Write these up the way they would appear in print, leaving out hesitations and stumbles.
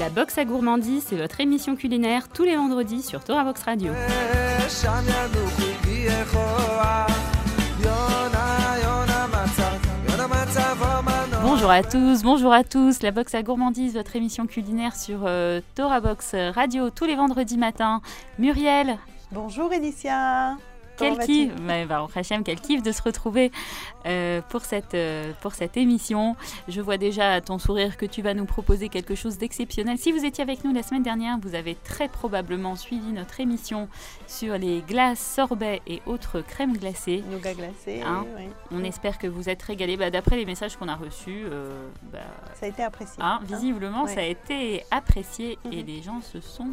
La Box à Gourmandise, c'est votre émission culinaire tous les vendredis sur Torah Box Radio. Bonjour à tous, La Box à Gourmandise, votre émission culinaire sur Torah Box Radio tous les vendredis matins. Muriel. Bonjour Alicia. Quel kiff, quel kiff de se retrouver pour cette émission. Je vois déjà à ton sourire que tu vas nous proposer quelque chose d'exceptionnel. Si vous étiez avec nous la semaine dernière, vous avez très probablement suivi notre émission sur les glaces, sorbets et autres crèmes glacées. Nougat glacé, oui. On espère que vous êtes régalés. D'après les messages qu'on a reçus, ça a été apprécié. Visiblement, ça a été apprécié et les gens se sont...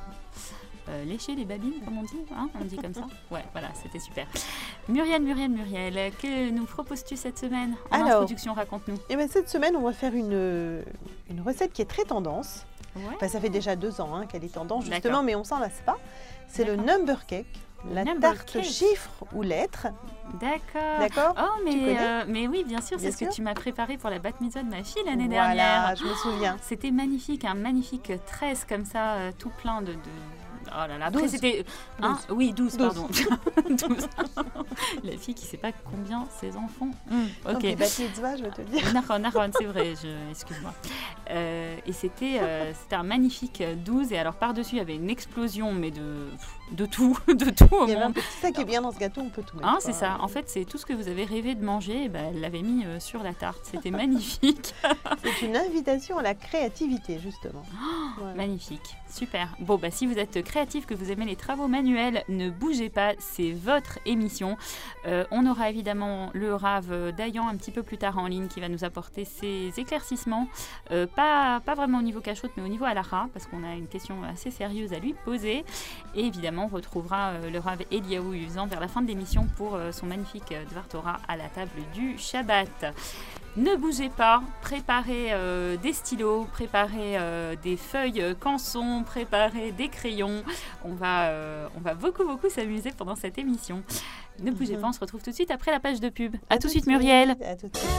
lécher les babines, comme on dit, on dit comme ça. Ouais, voilà, c'était super. Muriel, que nous proposes-tu cette semaine en introduction, raconte-nous. Cette semaine, on va faire une recette qui est très tendance. Ouais. Enfin, ça fait déjà 2 ans qu'elle est tendance, justement, mais on s'en lasse pas. C'est le number cake, la tarte chiffres ou lettres. D'accord. Oh, mais oui, bien sûr, c'est ce que tu m'as préparé pour la bat mitzvah de ma fille l'année dernière. Voilà, je me souviens. C'était magnifique, un magnifique tresse comme ça, tout plein de... Oh là là, après 12. C'était... 12, pardon. 12. La fille qui ne sait pas combien ses enfants ont. Ok. Donc, bat mitzvah, je vais te le dire. Naron, c'est vrai, excuse-moi. Et c'était un magnifique 12. Et alors, par-dessus, il y avait une explosion, mais de tout au monde. Il y avait un petit sac qui est bien dans ce gâteau, on peut tout mettre. C'est ça. En fait, c'est tout ce que vous avez rêvé de manger. Elle l'avait mis sur la tarte. C'était magnifique. C'est une invitation à la créativité, justement. Voilà. Magnifique. Super. Bon, si vous êtes créatif, que vous aimez les travaux manuels, ne bougez pas. C'est votre émission. On aura évidemment le Rav Dayan un petit peu plus tard en ligne qui va nous apporter ses éclaircissements. Pas vraiment au niveau cachoute, mais au niveau halakha, parce qu'on a une question assez sérieuse à lui poser. Et évidemment, on retrouvera le Rav Eliaou Uzan vers la fin de l'émission pour son magnifique Dvar Torah à la table du Shabbat. Ne bougez pas, préparez des stylos, préparez des feuilles canson, préparez des crayons. On va beaucoup s'amuser pendant cette émission. Ne bougez pas, on se retrouve tout de suite après la page de pub. À tout de suite Muriel. À tout de suite.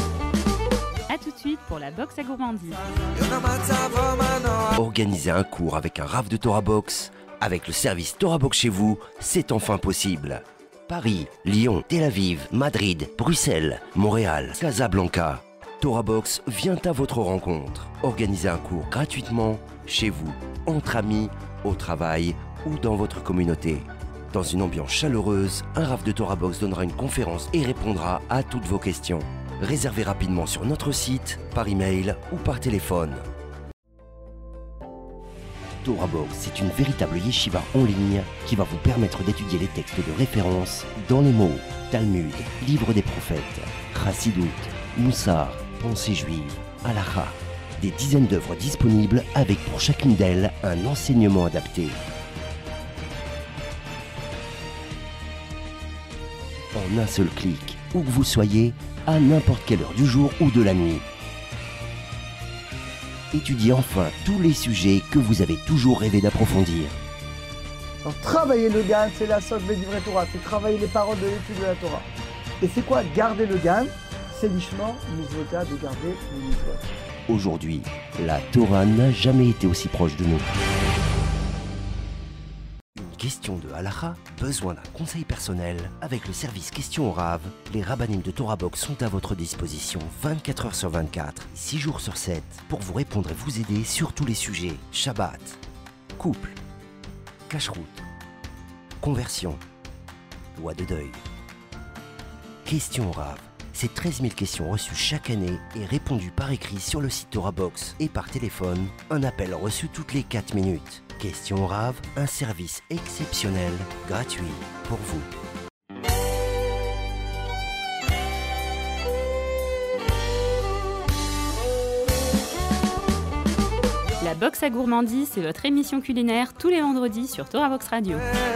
A tout de suite pour la Box à Gourmandise. Organiser un cours avec un Rav de Torah Box, avec le service Torah Box chez vous, c'est enfin possible. Paris, Lyon, Tel Aviv, Madrid, Bruxelles, Montréal, Casablanca. Torah Box vient à votre rencontre. Organisez un cours gratuitement, chez vous, entre amis, au travail ou dans votre communauté. Dans une ambiance chaleureuse, un Rav de Torah Box donnera une conférence et répondra à toutes vos questions. Réservez rapidement sur notre site, par email ou par téléphone. Torah Box, c'est une véritable yeshiva en ligne qui va vous permettre d'étudier les textes de référence dans les mots Talmud, Livre des prophètes, Chassidut, Moussar, Pensée juive, Halakha. Des dizaines d'œuvres disponibles avec pour chacune d'elles un enseignement adapté. En un seul clic, où que vous soyez, à n'importe quelle heure du jour ou de la nuit. Étudiez enfin tous les sujets que vous avez toujours rêvé d'approfondir. Alors, travailler le GAN, c'est la socle de l'ivret Torah, c'est travailler les paroles de l'étude de la Torah. Et c'est quoi garder le GAN? C'est l'ishma, mitzvota, de garder les mitzvot. Aujourd'hui, la Torah n'a jamais été aussi proche de nous. Une question de halakha, besoin d'un conseil personnel? Avec le service Question au Rav, les rabbanim de Torah Box sont à votre disposition 24 heures sur 24, 6 jours sur 7, pour vous répondre et vous aider sur tous les sujets. Shabbat, couple, cacheroute, conversion, loi de deuil. Question au Rav, c'est 13 000 questions reçues chaque année et répondues par écrit sur le site Torah Box et par téléphone, un appel reçu toutes les 4 minutes. Question au Rav, un service exceptionnel, gratuit pour vous. La Box à Gourmandise, c'est votre émission culinaire tous les vendredis sur Torah Box Radio.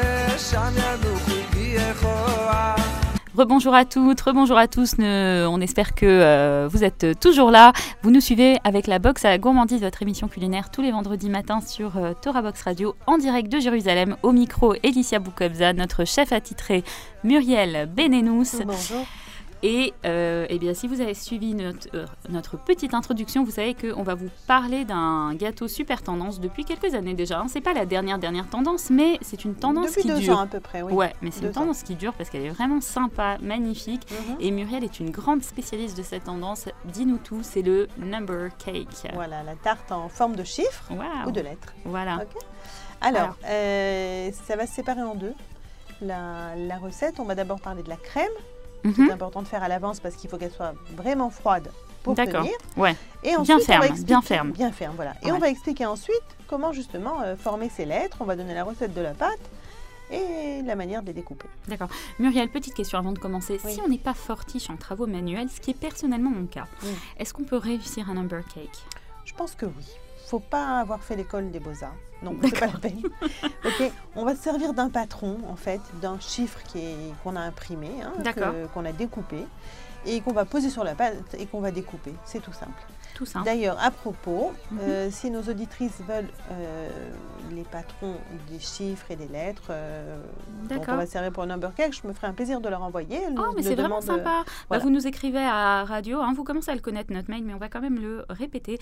Rebonjour à toutes, rebonjour à tous. On espère que vous êtes toujours là. Vous nous suivez avec la Box à la Gourmandise, votre émission culinaire tous les vendredis matins sur Torah Box Radio, en direct de Jérusalem. Au micro, Alicia Boukobza, notre chef attitré Muriel Benenous. Bonjour. Et eh bien, si vous avez suivi notre petite introduction, vous savez qu'on va vous parler d'un gâteau super tendance depuis quelques années déjà. C'est pas la dernière tendance, mais c'est une tendance qui dure. Depuis 2 ans à peu près, oui. Ouais, mais c'est une tendance qui dure parce qu'elle est vraiment sympa, magnifique. Et Muriel est une grande spécialiste de cette tendance. Dis-nous tout, c'est le number cake. Voilà, la tarte en forme de chiffre ou de lettres. Voilà. Okay. Alors. Ça va se séparer en 2. La recette, on va d'abord parler de la crème. C'est important de faire à l'avance parce qu'il faut qu'elle soit vraiment froide pour tenir. Ouais. Et ensuite, bien ferme. Bien ferme, voilà. Et on va expliquer ensuite comment justement former ces lettres. On va donner la recette de la pâte et la manière de les découper. D'accord. Muriel, petite question avant de commencer. Si on n'est pas fortiche en travaux manuels, ce qui est personnellement mon cas, est-ce qu'on peut réussir un number cake? Je pense que oui. Il ne faut pas avoir fait l'école des beaux-arts. Non, c'est pas la peine. Okay. On va se servir d'un patron, en fait, d'un chiffre qu'on a imprimé, qu'on a découpé, et qu'on va poser sur la pâte et qu'on va découper. C'est tout simple. D'ailleurs, à propos, si nos auditrices veulent les patrons des chiffres et des lettres dont on va servir pour un number cake, je me ferai un plaisir de leur envoyer. Mais c'est vraiment sympa. Voilà. Vous nous écrivez à radio, vous commencez à le connaître notre mail, mais on va quand même le répéter.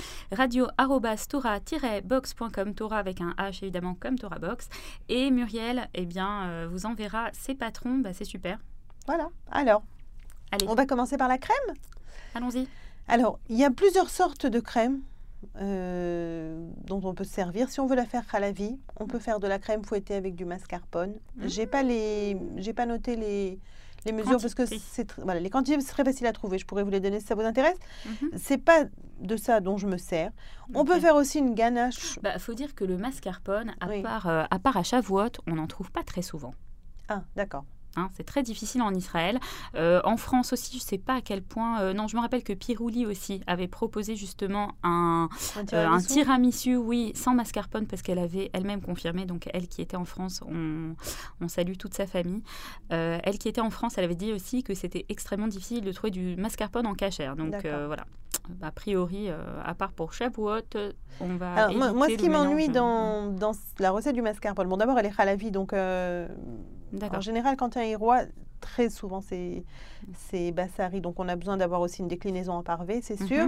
radio@tora-box.com, Tora avec un H évidemment comme Tora Box. Et Muriel, vous enverra ses patrons, c'est super. Voilà, alors, on va commencer par la crème. Allons-y. Alors, il y a plusieurs sortes de crème dont on peut se servir. Si on veut la faire à la vie, on peut faire de la crème fouettée avec du mascarpone. J'ai pas noté les mesures parce que les quantités, c'est très facile à trouver. Je pourrais vous les donner si ça vous intéresse. C'est pas de ça dont je me sers. On peut faire aussi une ganache. Faut dire que le mascarpone, à part à Shavuot, on n'en trouve pas très souvent. Ah, d'accord. C'est très difficile en Israël. En France aussi, je ne sais pas à quel point... je me rappelle que Pirouli aussi avait proposé justement un tiramisu, sans mascarpone, parce qu'elle avait elle-même confirmé, donc elle qui était en France, on salue toute sa famille. Elle qui était en France, elle avait dit aussi que c'était extrêmement difficile de trouver du mascarpone en cachère. Donc voilà. A priori, à part pour Shavuot, on va éviter moi, ce qui m'ennuie dans la recette du mascarpone, d'abord, elle est halavi, donc... En général, quand il y a un irois, très souvent, c'est bassari. Donc, on a besoin d'avoir aussi une déclinaison en parvé, c'est sûr.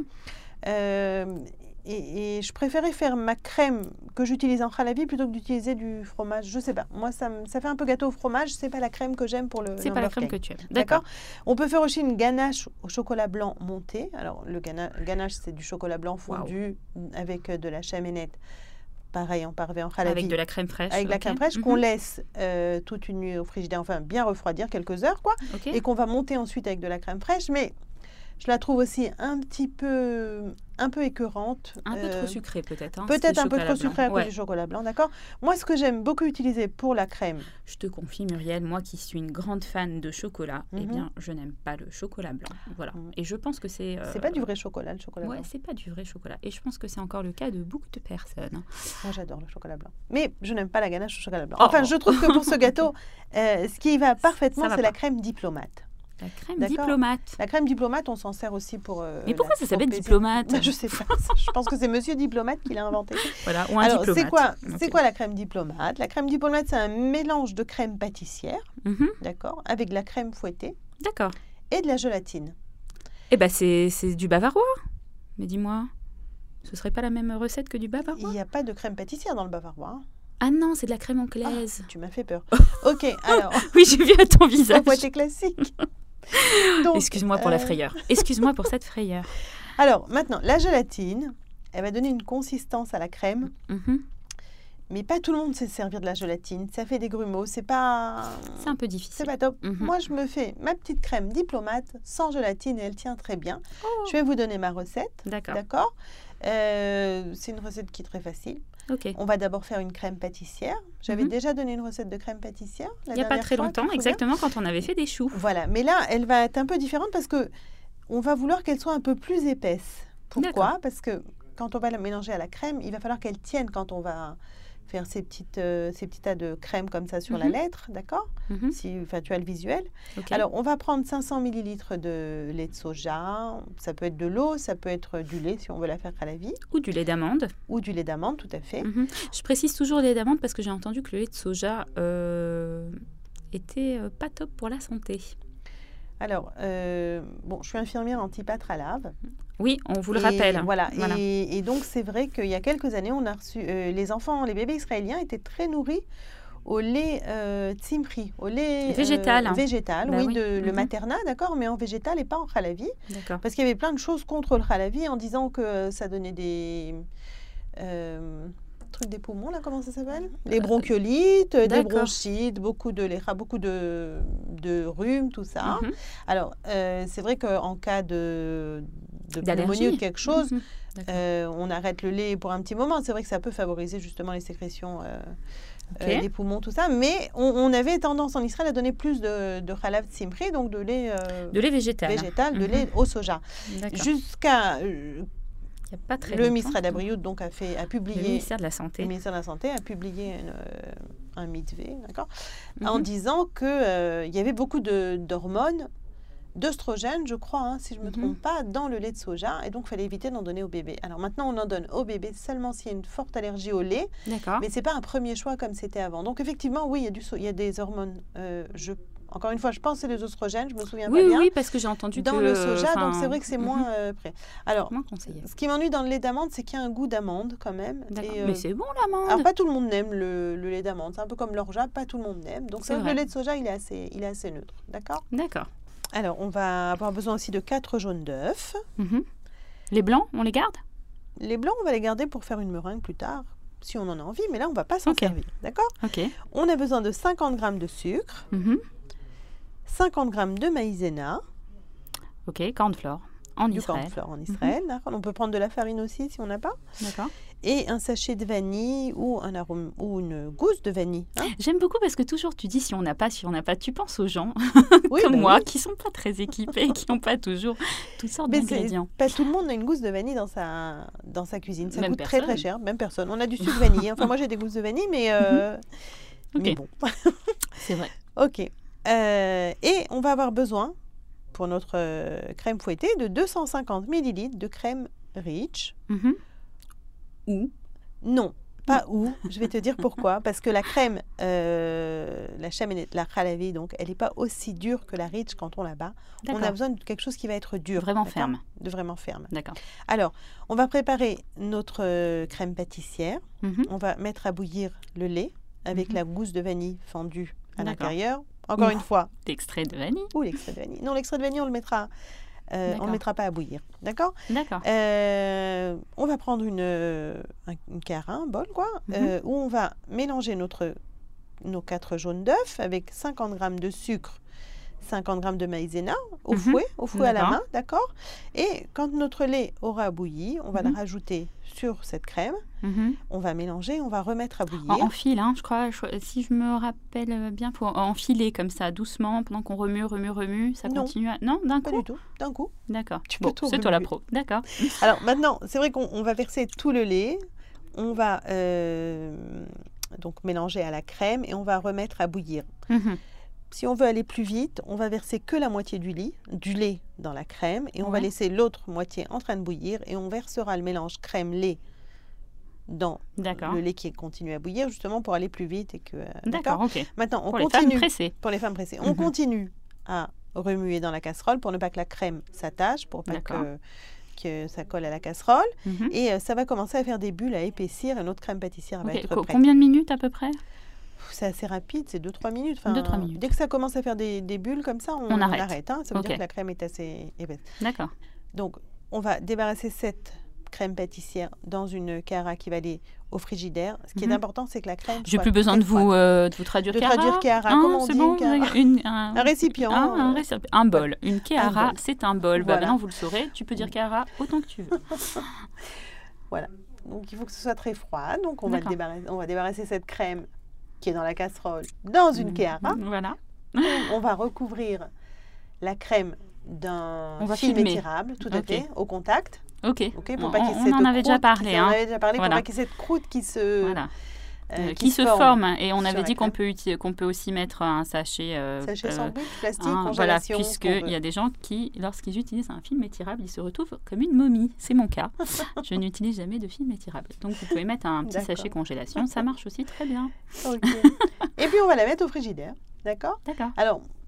Et je préférais faire ma crème que j'utilise en halavi plutôt que d'utiliser du fromage. Je sais pas. Moi, ça fait un peu gâteau au fromage. C'est pas la crème que j'aime pour le. C'est pas la crème que tu aimes. D'accord. On peut faire aussi une ganache au chocolat blanc monté. Alors, le ganache, c'est du chocolat blanc fondu avec de la chaménette. Pareil, en parvé, en halavi. Avec de la crème fraîche. Avec de la crème fraîche qu'on laisse toute une nuit au frigidaire, bien refroidir quelques heures, et qu'on va monter ensuite avec de la crème fraîche. Mais je la trouve aussi un peu écœurante. Un peu trop sucrée peut-être. Peut-être un peu trop sucrée à cause du chocolat blanc, d'accord. Moi, ce que j'aime beaucoup utiliser pour la crème... Je te confie, Muriel, moi qui suis une grande fan de chocolat, je n'aime pas le chocolat blanc. Voilà. Et je pense que c'est... C'est pas du vrai chocolat, le chocolat blanc. C'est pas du vrai chocolat. Et je pense que c'est encore le cas de beaucoup de personnes. Moi, j'adore le chocolat blanc. Mais je n'aime pas la ganache au chocolat blanc. Enfin, je trouve que pour ce gâteau, ce qui va parfaitement, c'est la crème diplomate. La crème diplomate. La crème diplomate, on s'en sert aussi pour... Mais pourquoi ça s'appelle diplomate? Je sais pas. Je pense que c'est monsieur diplomate qui l'a inventé. Voilà, ou un diplomate. C'est quoi la crème diplomate? La crème diplomate, c'est un mélange de crème pâtissière, d'accord, avec de la crème fouettée. D'accord. Et de la gélatine. C'est du bavarois. Mais dis-moi, ce serait pas la même recette que du bavarois? Il n'y a pas de crème pâtissière dans le bavarois. Ah non, c'est de la crème anglaise. Tu m'as fait peur. Ok, alors... Oui, j'ai vu à ton visage. C'est classique. Donc, excuse-moi pour la frayeur. Excuse-moi pour cette frayeur. Alors, maintenant, la gélatine, elle va donner une consistance à la crème. Mais pas tout le monde sait servir de la gélatine. Ça fait des grumeaux. C'est un peu difficile. C'est pas top. Moi, je me fais ma petite crème diplomate sans gélatine et elle tient très bien. Je vais vous donner ma recette. D'accord. C'est une recette qui est très facile. On va d'abord faire une crème pâtissière. J'avais déjà donné une recette de crème pâtissière. Il n'y a pas très longtemps, exactement, quand on avait fait des choux. Voilà, mais là, elle va être un peu différente parce qu'on va vouloir qu'elle soit un peu plus épaisse. Pourquoi? Parce que quand on va la mélanger à la crème, il va falloir qu'elle tienne quand on va faire ces petits tas de crème comme ça sur la lettre, d'accord? Tu as le visuel. Alors, on va prendre 500 ml de lait de soja. Ça peut être de l'eau, ça peut être du lait si on veut la faire à la vie. Ou du lait d'amande. Ou du lait d'amande, tout à fait. Je précise toujours le lait d'amande parce que j'ai entendu que le lait de soja était pas top pour la santé. Alors, je suis infirmière antipâtre à Lave. Oui, on vous le rappelle. Voilà. Et donc, c'est vrai qu'il y a quelques années, on a reçu les bébés israéliens étaient très nourris au lait tzimri, au lait végétal. Végétal, oui, le maternat, d'accord, mais en végétal et pas en halavi. D'accord. Parce qu'il y avait plein de choses contre le halavi en disant que ça donnait des trucs des poumons, là, comment ça s'appelle? Les bronchiolites, des bronchites, beaucoup de rhume, tout ça. Alors, c'est vrai qu'en cas de pneumonie ou de quelque chose, on arrête le lait pour un petit moment. C'est vrai que ça peut favoriser justement les sécrétions des poumons, tout ça. Mais on avait tendance en Israël à donner plus de halav tzimri, donc de lait végétal, de lait au soja. Jusqu'à... le ministère d'Abriout donc a publié, le ministère de la Santé, a publié un mitvé, d'accord, en disant que il y avait beaucoup d'hormones, d'oestrogènes, je crois, si je me trompe pas, dans le lait de soja, et donc il fallait éviter d'en donner au bébé. Alors maintenant, on en donne au bébé seulement s'il y a une forte allergie au lait, mais c'est pas un premier choix comme c'était avant. Donc effectivement, oui, il y a des hormones. Encore une fois, je pense que c'est les oestrogènes, je me souviens pas bien. Oui, parce que j'ai entendu dans le soja, donc c'est vrai que c'est moins prêt. Alors, moins conseillé. Ce qui m'ennuie dans le lait d'amande, c'est qu'il y a un goût d'amande quand même. Mais c'est bon l'amande. Alors pas tout le monde n'aime le lait d'amande, c'est un peu comme l'orgeat, pas tout le monde n'aime. Donc c'est vrai que le lait de soja, il est assez neutre, d'accord. D'accord. Alors on va avoir besoin aussi de 4 jaunes d'œufs. Les blancs, on les garde? Les blancs, on va les garder pour faire une meringue plus tard, si on en a envie, mais là on va pas s'en servir, d'accord. On a besoin de 50 g de sucre. 50 g de maïzena. Cornflour en du Israël. Cornflour en Israël. On peut prendre de la farine aussi si on n'a pas. D'accord. Et un sachet de vanille ou un arôme ou une gousse de vanille. J'aime beaucoup parce que toujours tu dis si on n'a pas, tu penses aux gens comme moi qui sont pas très équipés, qui n'ont pas toujours toutes sortes d'ingrédients. Pas tout le monde a une gousse de vanille dans sa cuisine. Ça coûte très très cher, même personne. On a du sucre vanille. Enfin moi j'ai des gousses de vanille, mais bon. C'est vrai. Ok. Et on va avoir besoin, pour notre crème fouettée, de 250 ml de crème Rich. Ou? Non, pas ou. Je vais te dire pourquoi. Parce que la crème, la chaménette, la halavi, donc, elle n'est pas aussi dure que la Rich quand on la bat. On a besoin de quelque chose qui va être dur. Vraiment ferme. De vraiment ferme. D'accord. Alors, on va préparer notre crème pâtissière. On va mettre à bouillir le lait avec la gousse de vanille fendue à l'intérieur. Encore une fois. L'extrait de vanille. Ou l'extrait de vanille. Non, l'extrait de vanille, on le mettra pas à bouillir. D'accord. On va prendre une cara, un bol, quoi, où on va mélanger nos 4 jaunes d'œufs avec 50 g de sucre, 50 g de maïzena au fouet à la main, d'accord. Et quand notre lait aura bouilli, on va le rajouter sur cette crème. On va mélanger, on va remettre à bouillir. En fil, je crois, si je me rappelle bien, pour enfiler comme ça, doucement, pendant qu'on remue, ça continue à... Non, d'un coup? Pas du tout, d'un coup. D'accord. C'est toi la pro. D'accord. Alors maintenant, c'est vrai qu'on va verser tout le lait. On va donc mélanger à la crème et on va remettre à bouillir. Si on veut aller plus vite, on va verser que la moitié du lait dans la crème et on va laisser l'autre moitié en train de bouillir et on versera le mélange crème-lait dans le lait qui continue à bouillir, justement pour aller plus vite. D'accord, ok. Maintenant, on continue. Pour les femmes pressées. On continue à remuer dans la casserole pour ne pas que la crème s'attache, pour pas que ça colle à la casserole. Et ça va commencer à faire des bulles, à épaissir et notre crème pâtissière va être prête. Combien de minutes à peu près? C'est assez rapide, c'est 2-3 minutes. 2-3 minutes. Dès que ça commence à faire des bulles comme ça, on arrête. Ça veut dire que la crème est assez épaisse. D'accord. Donc, on va débarrasser cette crème pâtissière dans une cara qui va aller au frigidaire. Ce qui est important, c'est que la crème... J'ai plus besoin de vous traduire cara. De traduire cara. Comment on dit une cara? Un récipient. Un bol. Une cara, c'est un bol. Voilà. Maintenant, vous le saurez. Tu peux dire cara autant que tu veux. Voilà. Donc, il faut que ce soit très froid. Donc, on va débarrasser cette crème qui est dans la casserole dans une cara. Voilà. On va recouvrir la crème d'un film étirable, tout à fait, au contact. Ok. Pour pas on en avait déjà parlé. On en avait déjà parlé pour pas qu'il y ait cette croûte qui se... qui se forme. Et on avait dit qu'on peut aussi mettre un sachet... sandwich, plastique, congélation. Puisqu'il y a des gens qui, lorsqu'ils utilisent un film étirable, ils se retrouvent comme une momie. C'est mon cas. Je n'utilise jamais de film étirable. Donc, vous pouvez mettre un petit sachet congélation. Ça marche aussi très bien. Et puis, on va la mettre au frigidaire. D'accord. D'accord. Alors,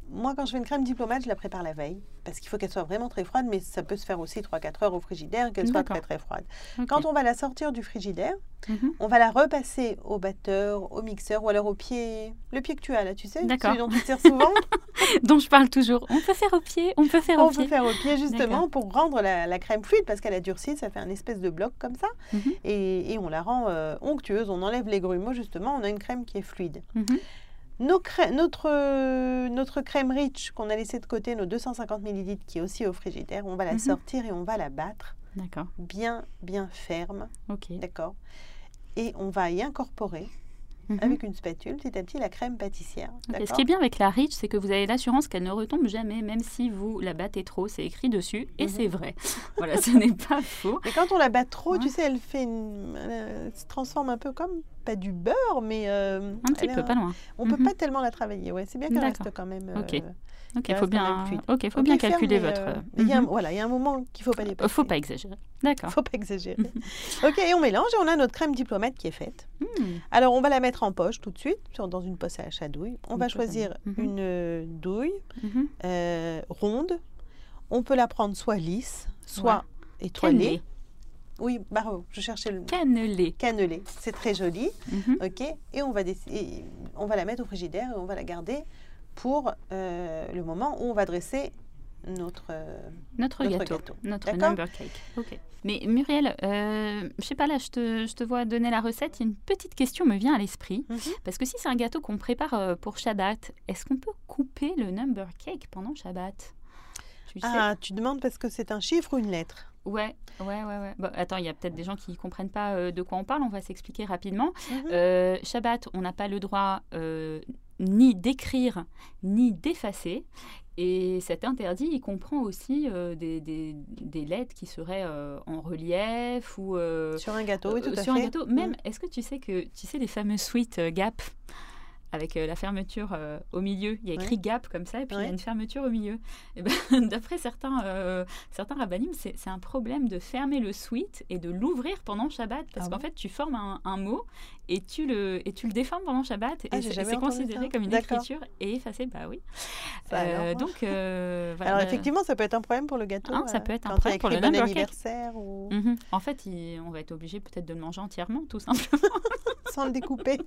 moi, quand je fais une crème diplomate, je la prépare la veille parce qu'il faut qu'elle soit vraiment très froide, mais ça peut se faire aussi 3-4 heures au frigidaire, qu'elle soit très très froide. Okay. Quand on va la sortir du frigidaire, on va la repasser au batteur, au mixeur ou alors le pied que tu as là, tu sais, celui dont tu sers souvent. Dont je parle toujours. On peut faire au pied, on peut faire au pied justement pour rendre la crème fluide parce qu'elle a durci, ça fait un espèce de bloc comme ça et on la rend onctueuse, on enlève les grumeaux justement, on a une crème qui est fluide. Notre crème Rich qu'on a laissé de côté, nos 250 ml qui est aussi au frigidaire, on va la sortir et on va la battre bien ferme. D'accord. Et on va y incorporer avec une spatule petit à petit la crème pâtissière. Ce qui est bien avec la Rich, c'est que vous avez l'assurance qu'elle ne retombe jamais, même si vous la battez trop, c'est écrit dessus et c'est vrai. Voilà, ce n'est pas faux. Et quand on la bat trop, tu sais, elle se transforme un peu comme, pas du beurre, mais... un petit peu, pas loin. On ne peut pas tellement la travailler, c'est bien qu'elle reste quand même... il faut bien calculer votre... Il y a un moment qu'il ne faut pas dépasser. Il ne faut pas exagérer. D'accord. Il ne faut pas exagérer. Et on mélange et on a notre crème diplomate qui est faite. Alors, on va la mettre en poche tout de suite, dans une poche à douille. On va choisir une douille ronde. On peut la prendre soit lisse, soit étoilée. Oui, je cherchais le... Cannelée. Cannelée, c'est très joli. Et on va la mettre au frigidaire et on va la garder pour le moment où on va dresser notre gâteau. Notre number cake. Mais Muriel, je sais pas, là, je te vois donner la recette. Une petite question me vient à l'esprit. Parce que si c'est un gâteau qu'on prépare pour Shabbat, est-ce qu'on peut couper le number cake pendant Shabbat? Tu demandes parce que c'est un chiffre ou une lettre? Ouais. Bon, attends, il y a peut-être des gens qui ne comprennent pas de quoi on parle. On va s'expliquer rapidement. Shabbat, on n'a pas le droit ni d'écrire, ni d'effacer. Et cet interdit, il comprend aussi des lettres qui seraient en relief ou... sur un gâteau, oui, tout à fait. Sur un gâteau. Même, est-ce que tu sais les fameux sweets Gap avec la fermeture au milieu. Il y a écrit Gap comme ça, et puis il y a une fermeture au milieu. Et ben, d'après certains rabbinim, c'est un problème de fermer le sweet et de l'ouvrir pendant Shabbat, parce qu'en fait, tu formes un mot et tu le déformes pendant Shabbat, et c'est considéré comme une écriture et effacé. Bah oui. Donc, voilà. Alors effectivement, ça peut être un problème pour le gâteau. Ça peut être un problème pour le number anniversaire. Ou... En fait, on va être obligé peut-être de le manger entièrement, tout simplement. Sans le découper.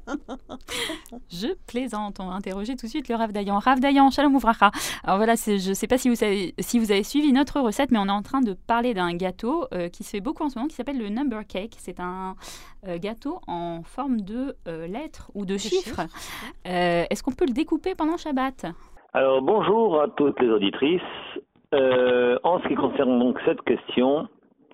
Je plaisante. On va interroger tout de suite le Rav Dayan. Rav Dayan, shalom uvracha. Alors voilà, je ne sais pas si vous avez suivi notre recette, mais on est en train de parler d'un gâteau qui se fait beaucoup en ce moment, qui s'appelle le number cake. C'est un gâteau en forme de lettres ou de chiffres. Est-ce qu'on peut le découper pendant Shabbat? Alors bonjour à toutes les auditrices. En ce qui concerne donc cette question,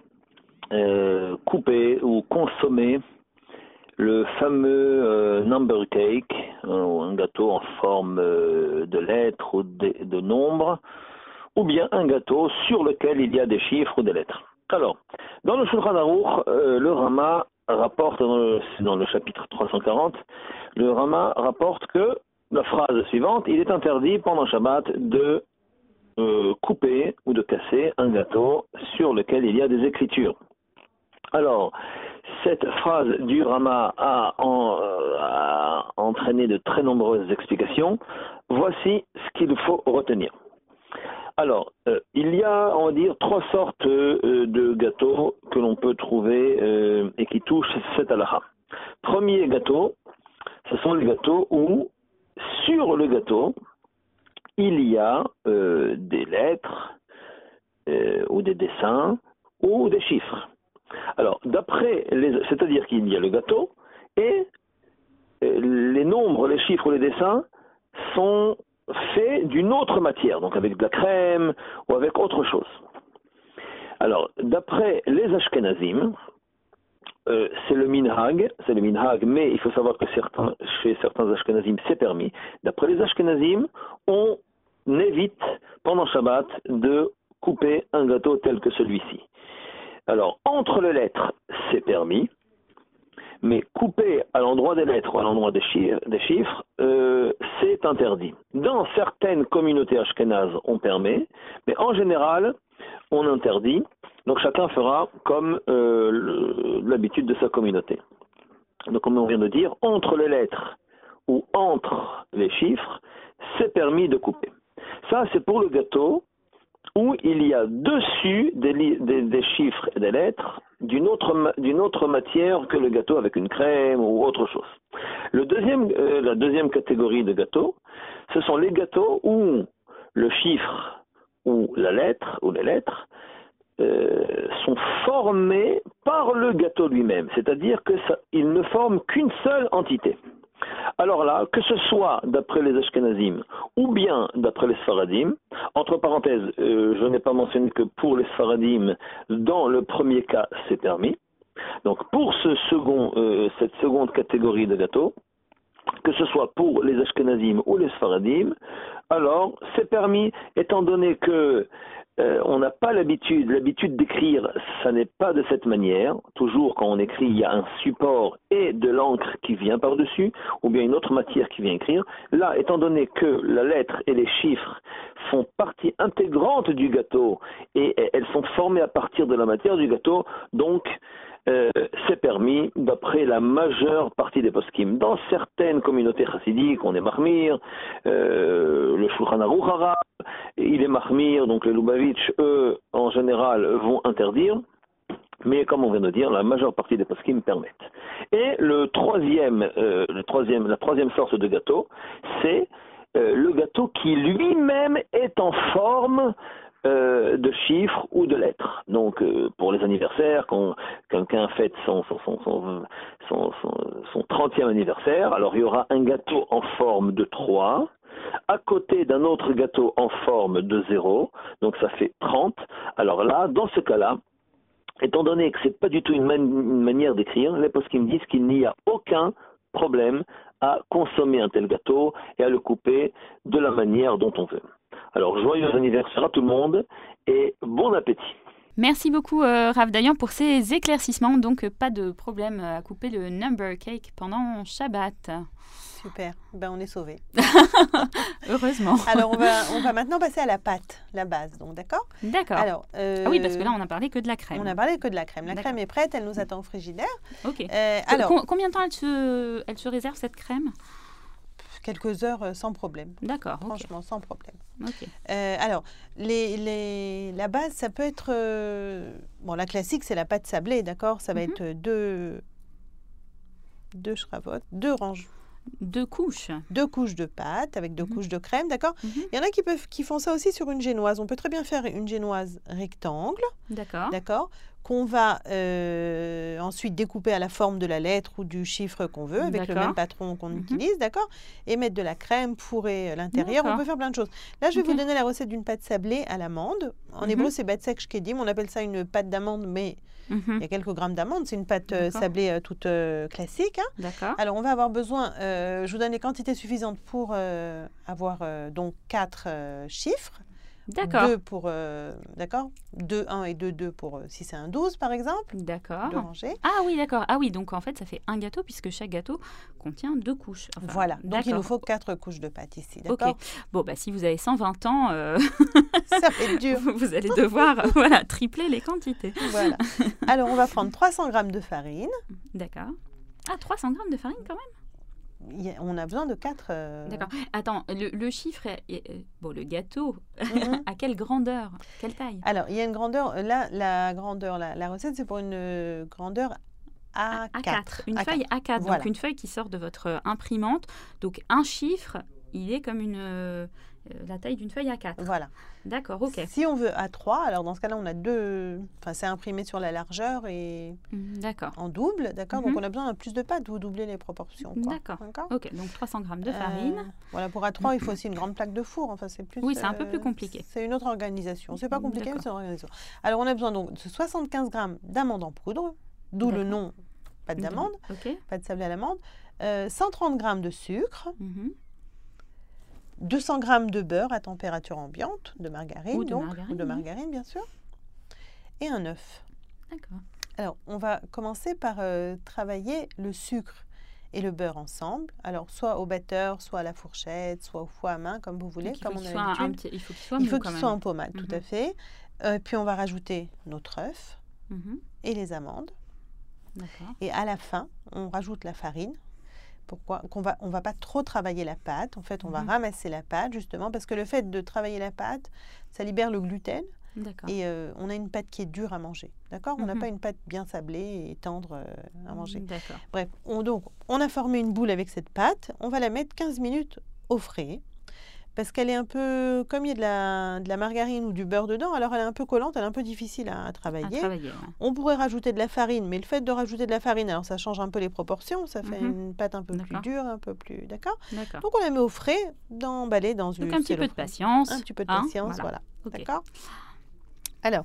couper ou consommer le fameux number cake, un gâteau en forme de lettres ou de nombres, ou bien un gâteau sur lequel il y a des chiffres ou des lettres. Alors, dans le Shulchan Aruch, le Rama rapporte, dans le chapitre 340, le Rama rapporte que la phrase suivante, il est interdit pendant Shabbat de couper ou de casser un gâteau sur lequel il y a des écritures. Alors, cette phrase du Rama a entraîné de très nombreuses explications. Voici ce qu'il faut retenir. Alors, il y a, on va dire, trois sortes de gâteaux que l'on peut trouver et qui touchent cette halakha. Premier gâteau, ce sont les gâteaux où, sur le gâteau, il y a des lettres ou des dessins ou des chiffres. Alors, c'est-à-dire qu'il y a le gâteau et les nombres, les chiffres ou les dessins sont faits d'une autre matière, donc avec de la crème ou avec autre chose. Alors, d'après les Ashkenazim, c'est le minhag, mais il faut savoir que chez certains Ashkenazim, c'est permis. D'après les Ashkenazim, on évite pendant Shabbat de couper un gâteau tel que celui-ci. Alors, entre les lettres, c'est permis, mais couper à l'endroit des lettres ou à l'endroit des chiffres, c'est interdit. Dans certaines communautés ashkénazes, on permet, mais en général, on interdit. Donc, chacun fera comme l'habitude de sa communauté. Donc, comme on vient de dire, entre les lettres ou entre les chiffres, c'est permis de couper. Ça, c'est pour le gâteau où il y a dessus des chiffres et des lettres d'une autre matière que le gâteau avec une crème ou autre chose. La deuxième catégorie de gâteaux, ce sont les gâteaux où le chiffre ou la lettre ou les lettres sont formés par le gâteau lui-même, c'est-à-dire qu'ils ne forment qu'une seule entité. Alors là, que ce soit d'après les Ashkenazim ou bien d'après les Sfaradim, entre parenthèses, je n'ai pas mentionné que pour les Sfaradim, dans le premier cas, c'est permis. Donc pour cette seconde catégorie de gâteaux, que ce soit pour les Ashkenazim ou les Sfaradim, alors c'est permis, étant donné que on n'a pas l'habitude d'écrire, ça n'est pas de cette manière. Toujours quand on écrit, il y a un support et de l'encre qui vient par-dessus, ou bien une autre matière qui vient écrire. Là, étant donné que la lettre et les chiffres font partie intégrante du gâteau et elles sont formées à partir de la matière du gâteau, donc c'est permis d'après la majeure partie des poskim. Dans certaines communautés chassidiques, on est mahmir, le Shulchan Aruch Harav, il est mahmir, donc les Lubavitch, eux, en général, vont interdire. Mais comme on vient de dire, la majeure partie des poskim permettent. Et la troisième sorte de gâteau, c'est le gâteau qui lui-même est en forme de chiffres ou de lettres. Donc pour les anniversaires, quand quelqu'un fête son 30e anniversaire, alors il y aura un gâteau en forme de 3, à côté d'un autre gâteau en forme de 0, donc ça fait 30. Alors là, dans ce cas-là, étant donné que c'est pas du tout une manière d'écrire, les poskim disent qu'il n'y a aucun problème à consommer un tel gâteau et à le couper de la manière dont on veut. Alors, joyeux anniversaire à tout le monde et bon appétit. Merci beaucoup Rav Dayan pour ces éclaircissements. Donc, pas de problème à couper le number cake pendant Shabbat. Super, on est sauvés. Heureusement. Alors, on va maintenant passer à la pâte, la base, donc d'accord ? D'accord. Alors, ah oui, parce que là, on n'a parlé que de la crème. On n'a parlé que de la crème. La crème est prête, elle nous attend au frigidaire. Ok. Alors, combien de temps elle se réserve, cette crème ? Quelques heures sans problème. D'accord. Franchement, sans problème. Okay. Alors, la base, ça peut être... la classique, c'est la pâte sablée, d'accord ? Ça va être deux shravotes, 2 ranges. 2 couches. 2 couches de pâte avec 2 couches de crème, d'accord ? Il y en a qui font ça aussi sur une génoise. On peut très bien faire une génoise rectangle. D'accord. Qu'on va ensuite découper à la forme de la lettre ou du chiffre qu'on veut, avec le même patron qu'on utilise, d'accord ? Et mettre de la crème, fourrer l'intérieur. On peut faire plein de choses. Là, je vais vous donner la recette d'une pâte sablée à l'amande. En hébreu, c'est batsek shkedim. On appelle ça une pâte d'amande, mais il y a quelques grammes d'amande. C'est une pâte sablée toute classique. Hein. D'accord. Alors, on va avoir besoin, je vous donne les quantités suffisantes pour avoir donc 4 chiffres. D'accord. 2 pour, 2, 1 et 2, 2 pour, si c'est un 12 par exemple. D'accord. 2 rangées. Ah oui, d'accord. Ah oui, donc en fait, ça fait un gâteau puisque chaque gâteau contient 2 couches. Enfin, voilà, donc il nous faut 4 couches de pâte ici, d'accord ? Ok. Bon, si vous avez 120 ans, ça fait dur. Vous allez devoir tripler les quantités. Voilà. Alors, on va prendre 300 g de farine. D'accord. Ah, 300 g de farine quand même ? On a besoin de 4... D'accord. Attends, le chiffre, le gâteau, à quelle grandeur, quelle taille ? Alors, il y a une grandeur, là, la grandeur, la recette, c'est pour une grandeur A4. Une feuille A4, donc une feuille qui sort de votre imprimante. Donc, un chiffre, il est comme la taille d'une feuille A4. Voilà. D'accord, ok. Si on veut A3, alors dans ce cas-là, on a 2... Enfin, c'est imprimé sur la largeur et en double, d'accord ? Donc, on a besoin de plus de pâte, vous doublez les proportions. D'accord. Ok, donc 300 g de farine. Voilà, pour A3, il faut aussi une grande plaque de four. Enfin, c'est plus... Oui, c'est un peu plus compliqué. C'est une autre organisation. C'est pas compliqué, mais c'est une organisation. Alors, on a besoin donc de 75 g d'amandes en poudre, d'où le nom pâte d'amande, pâte sablée à l'amande, 130 g de sucre, 200 g de beurre à température ambiante, de margarine, ou de margarine, bien sûr, et un œuf. D'accord. Alors, on va commencer par travailler le sucre et le beurre ensemble. Alors, soit au batteur, soit à la fourchette, soit au foie à main, comme vous voulez, comme on a l'habitude. Il faut qu'il soit en pommade, tout à fait. Puis, on va rajouter notre œuf et les amandes. D'accord. Et à la fin, on rajoute la farine. Pourquoi? On va pas trop travailler la pâte. En fait, on va ramasser la pâte, justement, parce que le fait de travailler la pâte, ça libère le gluten. Et on a une pâte qui est dure à manger. D'accord? On n'a pas une pâte bien sablée et tendre à manger. Bref, on a formé une boule avec cette pâte. On va la mettre 15 minutes au frais. Parce qu'elle est un peu, comme il y a de la margarine ou du beurre dedans, alors elle est un peu collante, elle est un peu difficile à travailler. On pourrait rajouter de la farine, mais le fait de rajouter de la farine, alors ça change un peu les proportions, ça fait une pâte un peu plus dure, un peu plus... D'accord. Donc on la met au frais, emballée dans une... Donc un petit peu de patience. Un petit peu de patience, voilà. D'accord. Alors,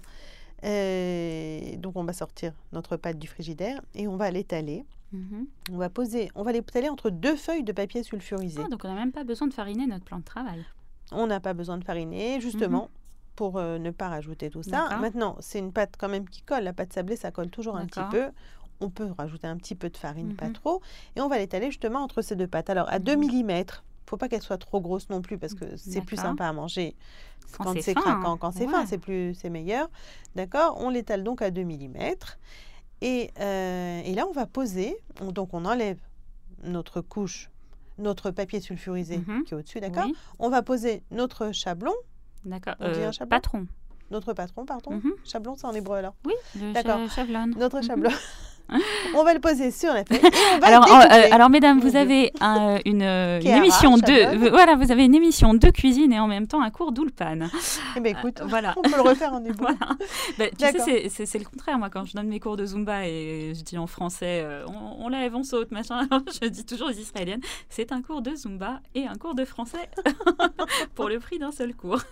donc on va sortir notre pâte du frigidaire et on va l'étaler. On va l'étaler entre 2 feuilles de papier sulfurisé. Donc on n'a même pas besoin de fariner notre plan de travail. On n'a pas besoin de fariner, justement, pour ne pas rajouter tout ça. Maintenant, c'est une pâte quand même qui colle. La pâte sablée, ça colle toujours un petit peu. On peut rajouter un petit peu de farine, pas trop. Et on va l'étaler justement entre ces 2 pâtes. Alors, à 2 mm. Il ne faut pas qu'elle soit trop grosse non plus, parce que c'est plus sympa à manger quand c'est craquant. Quand c'est fin, c'est meilleur. D'accord? On l'étale donc à 2 mm. Et là, on va poser. Donc, on enlève notre couche, notre papier sulfurisé qui est au-dessus, d'accord? On va poser notre chablon. D'accord. On dit un chablon? Patron. Notre patron, pardon. Chablon, c'est en hébreu, alors? Oui, le chablon. Notre chablon. On va le poser sur la feuille. Alors, mesdames, vous avez une émission vous avez une émission de cuisine et en même temps un cours d'Ulpan. Eh bien, écoute, on peut le refaire en hébreu. Tu sais, c'est le contraire. Moi, quand je donne mes cours de Zumba et je dis en français, on lève, on saute, machin, alors je dis toujours aux Israéliennes, c'est un cours de Zumba et un cours de français pour le prix d'un seul cours.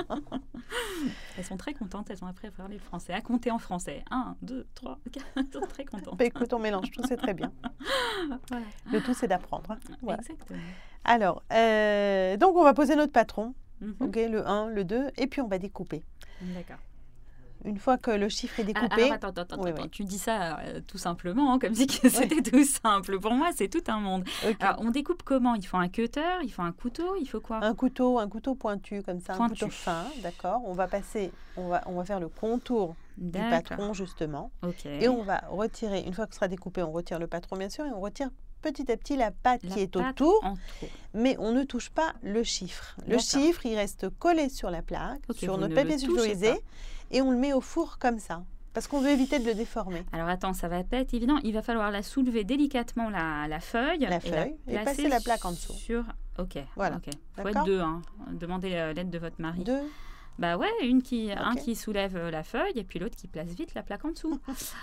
Elles sont très contentes, elles ont appris à parler français, à compter en français. 1, 2, 3, 4, elles sont très contentes. Écoute, on mélange tout, c'est très bien. Voilà. Le tout, c'est d'apprendre. Voilà. Exactement. Alors, donc on va poser notre patron, le 1, le 2, et puis on va découper. D'accord. Une fois que le chiffre est découpé... Alors, attends. Tu dis ça tout simplement, comme si c'était tout simple. Pour moi, c'est tout un monde. Alors, on découpe comment? Il faut un cutter, il faut un couteau, il faut quoi? Un couteau pointu, comme ça, un couteau fin, d'accord. On va faire le contour du patron, justement. Et on va retirer, une fois que ce sera découpé, on retire le patron, bien sûr, et on retire petit à petit la pâte qui est autour, mais on ne touche pas le chiffre. Le chiffre, il reste collé sur la plaque, sur notre papier sulfurisé, et on le met au four comme ça, parce qu'on veut éviter de le déformer. Alors attends, ça va pas être évident. Il va falloir la soulever délicatement, la feuille. Et passer la plaque en dessous. Voilà. Il faut être 2. Demandez l'aide de votre mari. 2. Bah ouais, un qui soulève la feuille et puis l'autre qui place vite la plaque en dessous.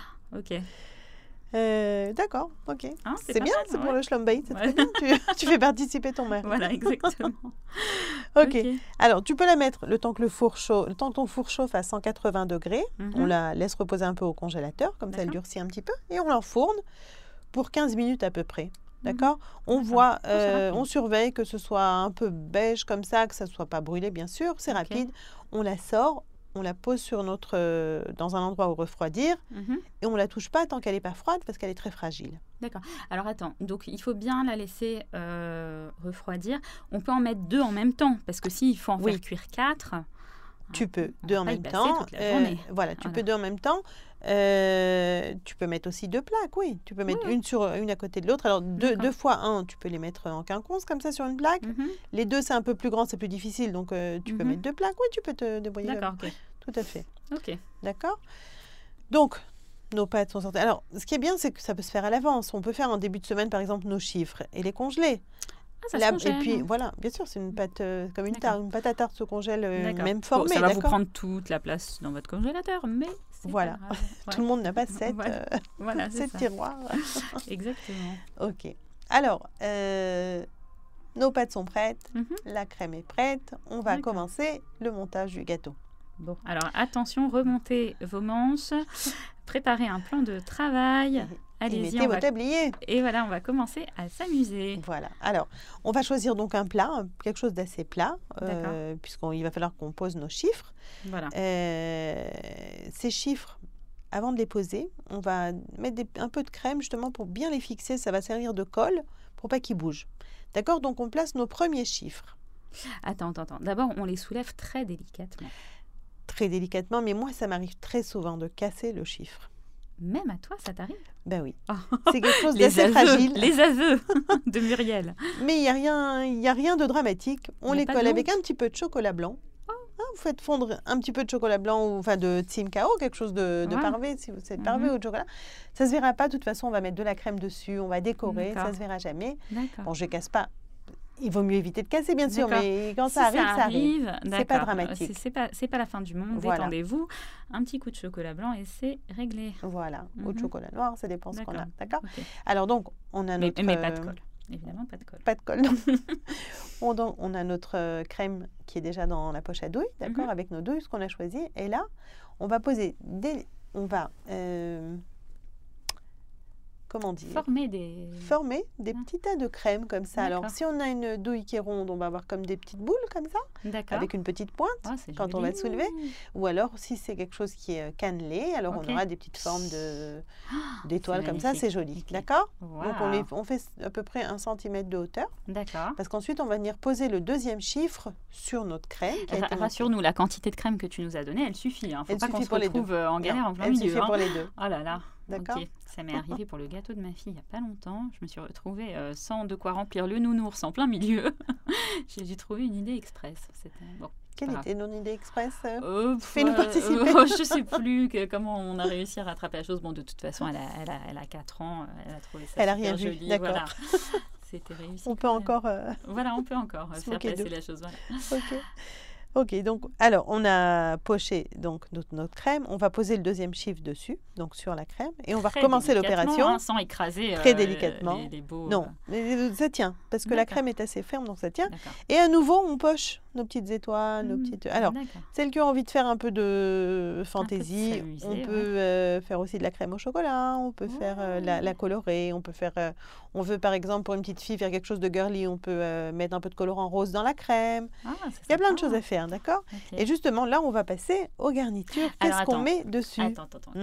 D'accord, c'est bien, c'est pour le schlombeit, c'est très bien. Tu fais participer ton mari. Voilà, exactement. Alors tu peux la mettre le temps que ton four chauffe à 180 degrés. On la laisse reposer un peu au congélateur, comme ça elle durcit un petit peu, et on l'enfourne pour 15 minutes à peu près. D'accord? On voit, on surveille que ce soit un peu beige comme ça, que ça ne soit pas brûlé, bien sûr. C'est rapide. On la sort, on la pose dans un endroit où refroidir et on ne la touche pas tant qu'elle n'est pas froide parce qu'elle est très fragile. D'accord. Alors attends, donc il faut bien la laisser refroidir. On peut en mettre 2 en même temps parce que s'il faut en faire cuire 4... Tu peux 2 en même temps. Tu peux 2 en même temps. Tu peux mettre aussi 2 plaques, oui. Tu peux mettre une à côté de l'autre. Alors 2 fois 1, tu peux les mettre en quinconce comme ça sur une plaque. Les 2, c'est un peu plus grand, c'est plus difficile, donc tu peux mettre 2 plaques. Oui, tu peux te débrouiller. D'accord, tout à fait. D'accord. Donc, nos pâtes sont sorties. Alors, ce qui est bien, c'est que ça peut se faire à l'avance. On peut faire en début de semaine, par exemple, nos chiffres et les congeler. Et puis voilà, bien sûr, c'est une pâte comme une tarte. Une pâte à tarte se congèle même formée. Ça va vous prendre toute la place dans votre congélateur, mais c'est pas grave. Tout le monde n'a pas 7 tiroirs. Exactement. Alors, nos pâtes sont prêtes, la crème est prête. On va commencer le montage du gâteau. Bon, alors attention, remontez vos manches, préparez un plan de travail. Allez-y, mettez vos tabliers. Et voilà, on va commencer à s'amuser. Voilà. Alors, on va choisir donc un plat, quelque chose d'assez plat, puisqu'il va falloir qu'on pose nos chiffres. Voilà. Ces chiffres, avant de les poser, on va mettre un peu de crème justement pour bien les fixer. Ça va servir de colle pour pas qu'ils bougent. D'accord? Donc, on place nos premiers chiffres. Attends. D'abord, on les soulève très délicatement. Très délicatement, mais moi, ça m'arrive très souvent de casser le chiffre. Même à toi, ça t'arrive? Ben oui. Oh. C'est quelque chose d'assez fragile. Les aveux de Muriel. Mais il n'y a rien de dramatique. On les colle avec un petit peu de chocolat blanc. Vous faites fondre un petit peu de chocolat blanc ou enfin de Tsimkao, quelque chose de parvé, si vous êtes parvé ou de chocolat. Ça ne se verra pas. De toute façon, on va mettre de la crème dessus, on va décorer, ça ne se verra jamais. Bon, je ne casse pas. Il vaut mieux éviter de casser, bien sûr, mais quand ça arrive. C'est pas dramatique. C'est pas la fin du monde, détendez-vous. Un petit coup de chocolat blanc et c'est réglé. Voilà, ou de chocolat noir, ça dépend ce qu'on a. D'accord. Alors donc, on a notre... Mais pas de colle. Évidemment, pas de colle. Pas de colle, non. On a notre crème qui est déjà dans la poche à douille, d'accord, avec nos douilles, ce qu'on a choisi. Et là, on va poser comment dire, former des petits tas de crème comme ça. Alors, si on a une douille qui est ronde, on va avoir comme des petites boules comme ça, avec une petite pointe quand on va soulever. Ou alors, si c'est quelque chose qui est cannelé, alors on aura des petites formes d'étoiles comme ça, c'est joli. D'accord. Donc, on fait à peu près 1 cm de hauteur. D'accord. Parce qu'ensuite, on va venir poser le deuxième chiffre sur notre crème. Rassure-nous, la quantité de crème que tu nous as donnée, elle suffit. Il ne faut pas qu'on se retrouve en galère en plein milieu. Elle suffit pour les deux. Oh là là. D'accord. Okay. Ça m'est arrivé pour le gâteau de ma fille il n'y a pas longtemps. Je me suis retrouvée sans de quoi remplir le nounours en plein milieu. J'ai dû trouver une idée express. Bon, quelle était ton idée express? Fais-nous participer. Je ne sais plus comment on a réussi à rattraper la chose. Bon, de toute façon, elle a 4 ans. Elle a trouvé ça super joli. Voilà. C'était réussi. On peut encore... Voilà, on peut encore faire passer la chose. Voilà. Ok, donc, alors, on a poché donc, notre crème. On va poser le deuxième chiffre dessus, donc sur la crème. Et on va recommencer l'opération. Sans écraser très délicatement. Les beaux, non, mais ça tient, parce que la crème est assez ferme, donc ça tient. Et à nouveau, on poche nos petites étoiles, nos petites... Alors, celles qui ont envie de faire un peu de fantaisie, on peut faire aussi de la crème au chocolat, on peut faire la colorée, on peut faire... on veut, par exemple, pour une petite fille, faire quelque chose de girly, on peut mettre un peu de colorant rose dans la crème. Il y a plein de choses à faire, d'accord. Et justement, là, on va passer aux garnitures. Qu'est-ce qu'on met dessus? Attends.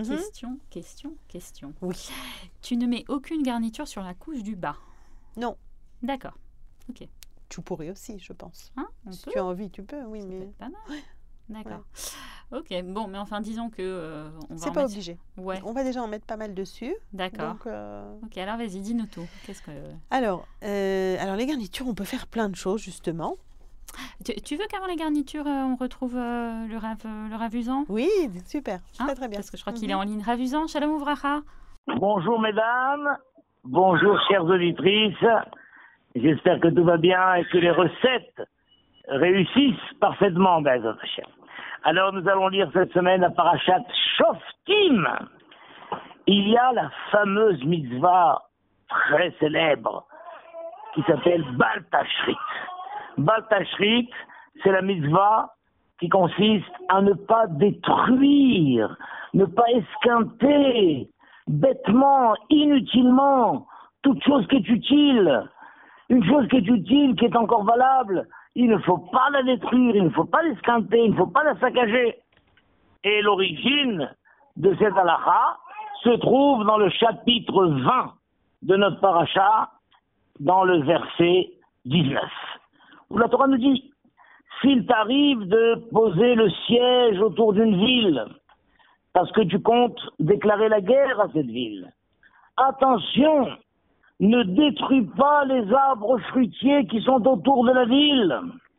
Question. Oui. Tu ne mets aucune garniture sur la couche du bas? Non. D'accord. Ok. Tu pourrais aussi, je pense. Si peut. Tu as envie, tu peux, oui. Mais... pas mal. D'accord. Ouais. Ok, bon, mais enfin, disons que... c'est pas obligé. Ouais. On va déjà en mettre pas mal dessus. D'accord. Ok, alors vas-y, dis-nous tout. Alors, les garnitures, on peut faire plein de choses, justement. Tu veux qu'avant les garnitures, on retrouve le ravusant? Oui, super. Très bien. Parce que je crois qu'il est en ligne. Ravusant, shalom ouvracha. Bonjour mesdames, bonjour chères auditrices. J'espère que tout va bien et que les recettes réussissent parfaitement. Alors nous allons lire cette semaine la parashat Shoftim. Il y a la fameuse mitzvah très célèbre qui s'appelle Bal Tashrit. Bal Tashrit, c'est la mitzvah qui consiste à ne pas détruire, ne pas esquinter bêtement, inutilement, toute chose qui est utile. Une chose qui est utile, qui est encore valable, il ne faut pas la détruire, il ne faut pas l'esquinter, il ne faut pas la saccager. Et l'origine de cette halakha se trouve dans le chapitre 20 de notre paracha, dans le verset 19. Où la Torah nous dit, s'il t'arrive de poser le siège autour d'une ville, parce que tu comptes déclarer la guerre à cette ville, attention, ne détruis pas les arbres fruitiers qui sont autour de la ville,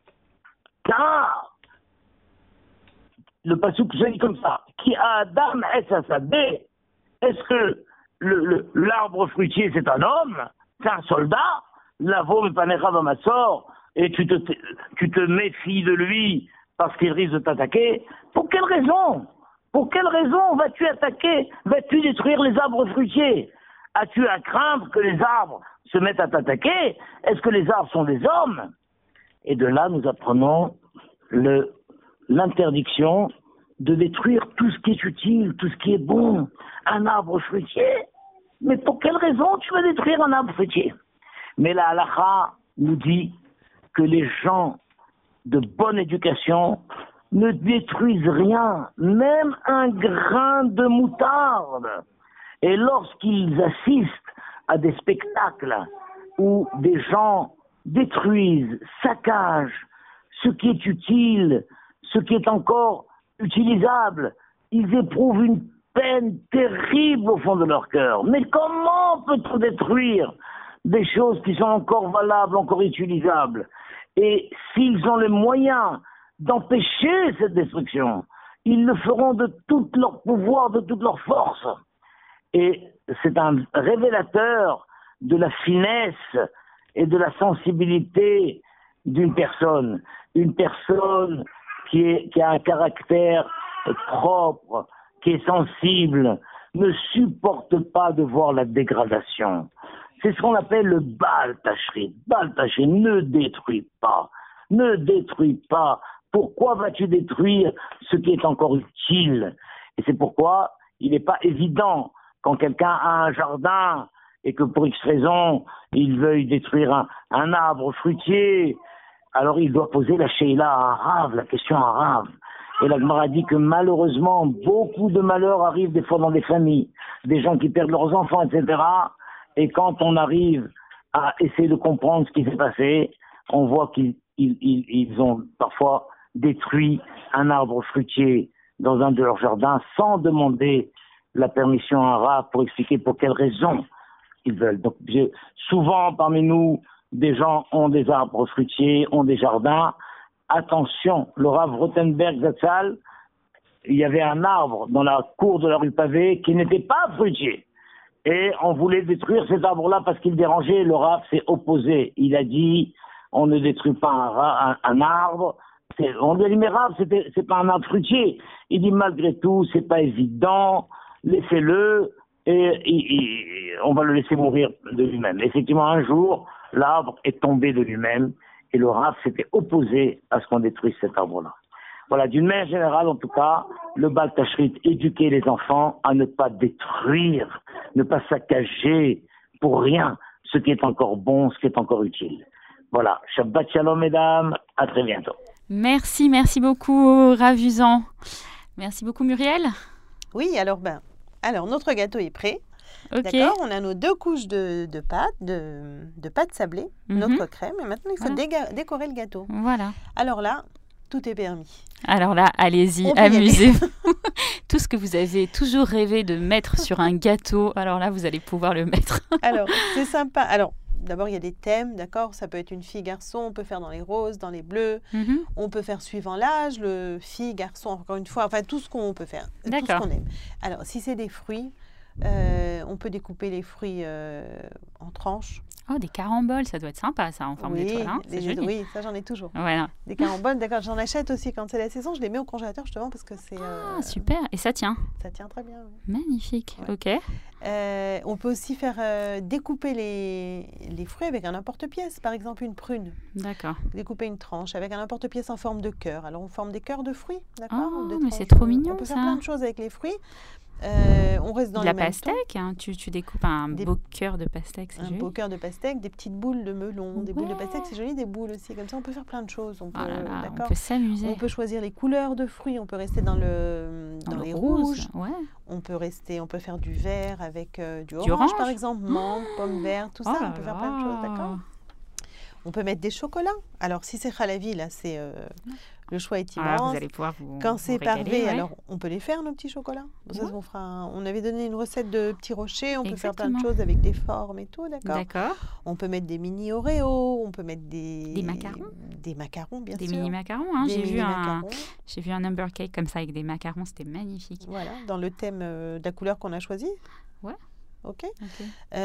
car le pasuk se dit comme ça, qui a Adam et Sasadé, est-ce que l'arbre fruitier c'est un homme, c'est un soldat, lavo mepanecha vamassor, et tu te méfies de lui parce qu'il risque de t'attaquer? Pour quelle raison? Pour quelle raison vas-tu attaquer? Vas-tu détruire les arbres fruitiers? As-tu à craindre que les arbres se mettent à t'attaquer? Est-ce que les arbres sont des hommes? Et de là, nous apprenons l'interdiction de détruire tout ce qui est utile, tout ce qui est bon. Un arbre fruitier? Mais pour quelle raison tu vas détruire un arbre fruitier? Mais la halakha nous dit que les gens de bonne éducation ne détruisent rien, même un grain de moutarde. Et lorsqu'ils assistent à des spectacles où des gens détruisent, saccagent ce qui est utile, ce qui est encore utilisable, ils éprouvent une peine terrible au fond de leur cœur. Mais comment peut-on détruire des choses qui sont encore valables, encore utilisables? Et s'ils ont les moyens d'empêcher cette destruction, ils le feront de tout leur pouvoir, de toute leur force. Et c'est un révélateur de la finesse et de la sensibilité d'une personne. Une personne qui a un caractère propre, qui est sensible, ne supporte pas de voir la dégradation. C'est ce qu'on appelle le Baal Tashrit. Baal Tashrit, ne détruis pas. Ne détruis pas. Pourquoi vas-tu détruire ce qui est encore utile? Et c'est pourquoi il n'est pas évident, quand quelqu'un a un jardin et que pour X raison, il veuille détruire un arbre fruitier, alors il doit poser la Sheila à un Rav, la question à un Rav. Et la Gemara dit que malheureusement, beaucoup de malheurs arrivent des fois dans des familles, des gens qui perdent leurs enfants, etc. Et quand on arrive à essayer de comprendre ce qui s'est passé, on voit qu'ils ont parfois détruit un arbre fruitier dans un de leurs jardins sans demander la permission à un Rav pour expliquer pour quelles raisons ils veulent. Donc souvent parmi nous, des gens ont des arbres fruitiers, ont des jardins. Attention, le Rav Rothenberg Zatzal, il y avait un arbre dans la cour de la rue Pavée qui n'était pas fruitier. Et on voulait détruire cet arbre-là parce qu'il dérangeait. Le Rav s'est opposé. Il a dit, on ne détruit pas un arbre. On lui a dit, mais Rav, c'est pas un arbre fruitier. Il dit, malgré tout, c'est pas évident. Laissez-le et on va le laisser mourir de lui-même. Effectivement, un jour, l'arbre est tombé de lui-même et le Rav s'était opposé à ce qu'on détruise cet arbre-là. Voilà, d'une manière générale, en tout cas, le Baal Tashrit, éduquer les enfants à ne pas détruire, ne pas saccager pour rien ce qui est encore bon, ce qui est encore utile. Voilà, Shabbat Shalom, mesdames, à très bientôt. Merci beaucoup, Rav Uzan. Merci beaucoup, Muriel. Oui, alors notre gâteau est prêt. Okay. D'accord, on a nos 2 couches de pâte sablée, notre crème, et maintenant il faut décorer le gâteau. Voilà. Alors là, tout est permis. Alors là, allez-y, amusez-vous. Tout ce que vous avez toujours rêvé de mettre sur un gâteau, alors là, vous allez pouvoir le mettre. Alors, c'est sympa. Alors, d'abord, il y a des thèmes, d'accord? Ça peut être une fille, garçon, on peut faire dans les roses, dans les bleus. On peut faire suivant l'âge, le fille, garçon, encore une fois, enfin, tout ce qu'on peut faire, tout ce qu'on aime. Alors, si c'est des fruits, on peut découper les fruits en tranches. Oh, des caramboles, ça doit être sympa, ça, en forme d'étoile. Hein, oui, ça, j'en ai toujours. Voilà. Des caramboles, d'accord, j'en achète aussi quand c'est la saison. Je les mets au congélateur, justement, parce que c'est... Ah, super. Et ça tient? Ça tient très bien, oui. Magnifique, ok. On peut aussi faire découper les fruits avec un emporte-pièce, par exemple une prune. D'accord. Découper une tranche avec un emporte-pièce en forme de cœur. Alors, on forme des cœurs de fruits, d'accord? Oh, mais c'est trop mignon, ça. On peut faire plein de choses avec les fruits. On reste dans la pastèque, hein, tu découpes un beau cœur de pastèque, c'est joli. Un beau cœur de pastèque, des petites boules de melon, des boules de pastèque, c'est joli, des boules aussi. Comme ça, on peut faire plein de choses. On peut s'amuser. On peut choisir les couleurs de fruits. On peut rester dans les rouges. Ouais. On peut faire du vert avec du orange, par exemple, mangue, pomme verte, tout ça. On peut faire plein de choses, d'accord? On peut mettre des chocolats. Alors, si c'est Khalavi, là, c'est... le choix est immense. Alors, vous allez pouvoir Quand c'est parvé, alors on peut les faire, nos petits chocolats. Ça, on avait donné une recette de petits rochers. On peut faire plein de choses avec des formes et tout, d'accord. On peut mettre des mini Oreos. On peut mettre des macarons. Des macarons, bien sûr. Des mini macarons. Hein. J'ai vu un number cake comme ça avec des macarons. C'était magnifique. Voilà, dans le thème de la couleur qu'on a choisie. Ouais. Ok. On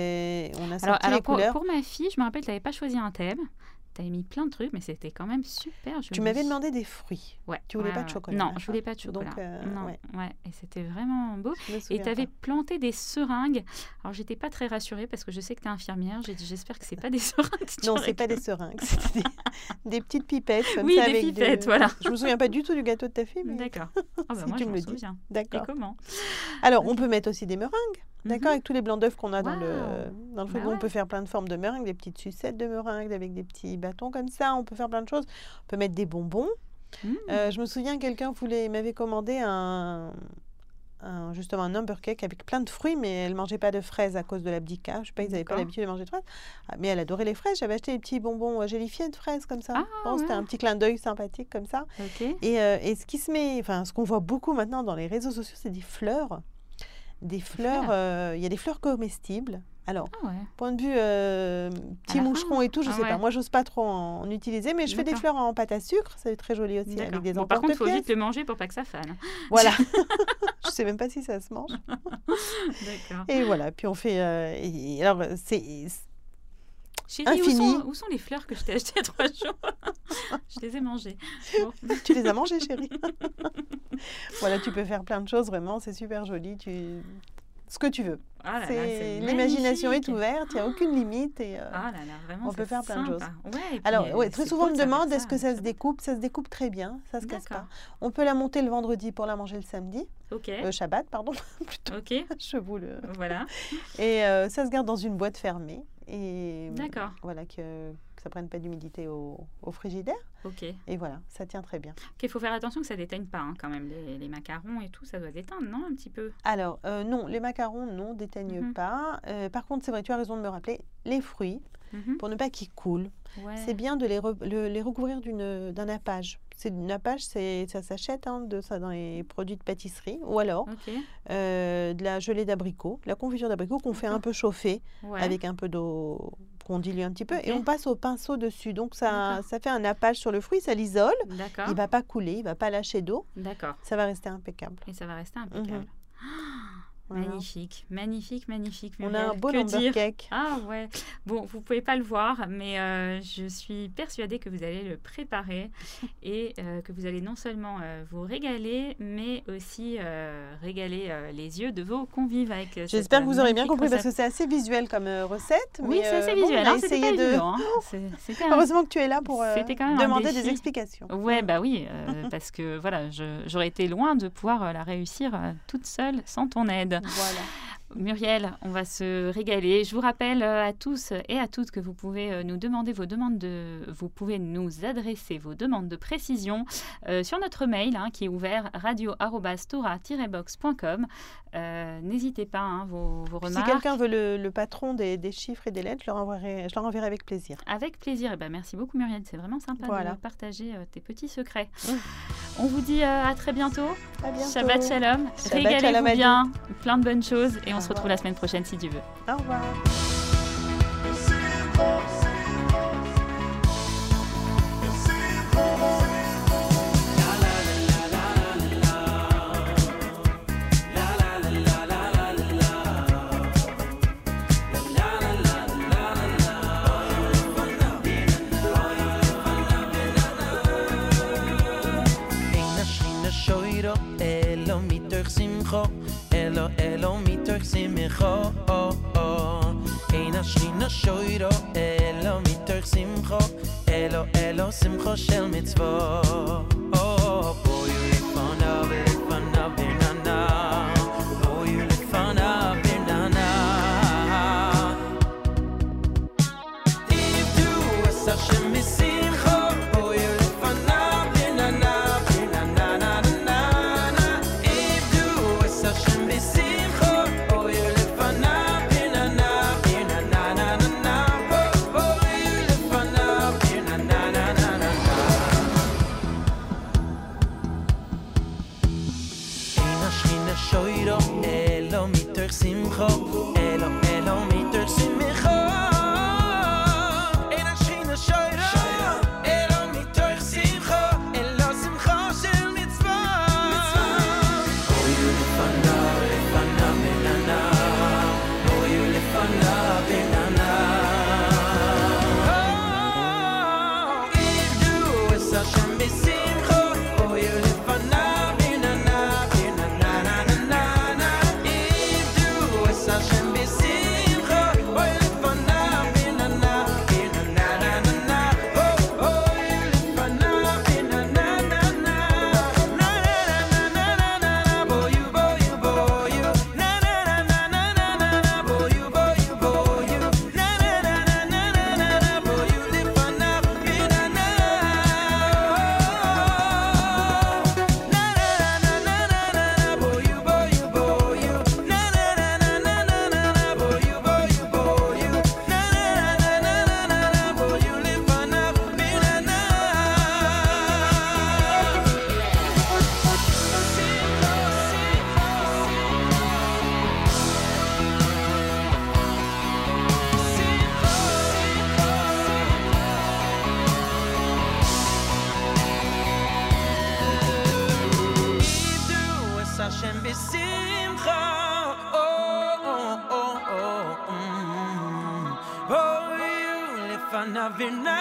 a sorti les couleurs. Pour ma fille, je me rappelle, tu n'avais pas choisi un thème. Tu avais mis plein de trucs, mais c'était quand même super joli. Tu m'avais demandé des fruits. Ouais. Tu voulais pas de chocolat. Non, je voulais pas de chocolat. Donc, ouais. Et c'était vraiment beau. Et tu avais planté des seringues. Alors, j'étais pas très rassurée parce que je sais que tu es infirmière. J'ai dit, j'espère que c'est pas des seringues. Non, c'est pas des seringues. C'était des petites pipettes. Comme oui, ça, des pipettes, voilà. Je me souviens pas du tout du gâteau de ta fille. Mais... D'accord. Si moi, tu je me me le dis. D'accord. Et comment? Alors, on peut mettre aussi des meringues. D'accord, avec tous les blancs d'œufs qu'on a dans le frigo, on peut faire plein de formes de meringues, des petites sucettes de meringues avec des petits bâtons comme ça. On peut faire plein de choses. On peut mettre des bonbons. Je me souviens, quelqu'un m'avait commandé un justement un number cake avec plein de fruits, mais elle ne mangeait pas de fraises à cause de l'abdica. Je ne sais pas, ils n'avaient pas l'habitude de manger de fraises. Mais elle adorait les fraises. J'avais acheté des petits bonbons gélifiés de fraises comme ça. C'était un petit clin d'œil sympathique comme ça. Okay. Et ce qu'on voit beaucoup maintenant dans les réseaux sociaux, c'est des fleurs. Il y a des fleurs comestibles. Alors, point de vue petits moucherons et tout, je sais pas. Moi, j'ose pas trop en utiliser, mais je fais des fleurs en pâte à sucre. C'est très joli aussi avec des par contre, il faut vite le manger pour pas que ça fane. Voilà. Je sais même pas si ça se mange. D'accord. Et voilà. Puis on fait. Alors, c'est. Chérie, où sont les fleurs que je t'ai achetées il y a 3 jours? Je les ai mangées. Bon. Tu les as mangées, chérie? Voilà, tu peux faire plein de choses, vraiment. C'est super joli. Ce que tu veux. L'imagination est ouverte, il n'y a aucune limite et vraiment, on peut faire plein de choses. Ouais, alors, très souvent, on me demande est-ce que ça se découpe? Ça se découpe très bien, ça ne se casse pas. On peut la monter le vendredi pour la manger le samedi. Shabbat, pardon. Plutôt. Je vous le... Voilà. Et ça se garde dans une boîte fermée. Et voilà, que ça ne prenne pas d'humidité au frigidaire. Et voilà, ça tient très bien. Il faut faire attention que ça ne déteigne pas quand même. Les macarons et tout, ça doit déteindre, non, un petit peu? Alors, non, les macarons, non, déteignent pas. Par contre, c'est vrai, tu as raison de me rappeler, les fruits, pour ne pas qu'ils coulent, c'est bien de les recouvrir d'un nappage. Un nappage, ça s'achète dans les produits de pâtisserie. Ou alors, de la gelée d'abricot, la confiture d'abricot qu'on fait un peu chauffer avec un peu d'eau, qu'on dilue un petit peu, et on passe au pinceau dessus. Donc, ça fait un nappage sur le fruit, ça l'isole. Il ne va pas couler, il ne va pas lâcher d'eau. Ça va rester impeccable. Et ça va rester impeccable. Voilà. Magnifique, magnifique, magnifique. On a un beau number cake. Ah ouais. Bon, vous pouvez pas le voir, mais je suis persuadée que vous allez le préparer et que vous allez non seulement vous régaler, mais aussi régaler les yeux de vos convives avec. J'espère que vous aurez bien compris parce que c'est assez visuel comme recette. Oui, c'est assez visuel. On a essayé de. Heureusement que tu es là pour demander des explications. Ouais, bah oui, parce que voilà, j'aurais été loin de pouvoir la réussir toute seule sans ton aide. Voilà. Muriel, on va se régaler. Je vous rappelle à tous et à toutes que vous pouvez nous demander vous pouvez nous adresser vos demandes de précision sur notre mail qui est ouvert radio@stora-box.com. N'hésitez pas, vos remarques. Si quelqu'un veut le patron des chiffres et des lettres, je leur enverrai avec plaisir. Avec plaisir. Merci beaucoup Muriel, c'est vraiment sympa de partager tes petits secrets. On vous dit à très bientôt. À bientôt. Shabbat shalom. Régalez-vous bien, plein de bonnes choses et on se retrouve la semaine prochaine si Dieu veut. Au revoir. Elo mitoch simcho Ein השכינה שוירו Elo mitoch simcho Elo simcho shel mitzvot Boyu lefanav lefanav b'nanav Boyu lefanav b'nanav Ivdu es Hashem misimcho Boyu lefanav b'nanav Shoiro Elo mitoch simcho Elo mitoch simcho Ein השכינה shoiro Elo mitoch simcho Elo simcho shel mitzvot Boyu lefanav b'nanav Boyu lefanav b'nanav Ivdu es Hashem b'simcho Boyu lefanav Such Hashem besimcha. Oh, oh, oh, oh, oh, you lefanav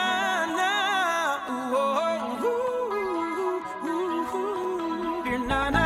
v'nana. Oh, oh, oh, oh, oh, oh,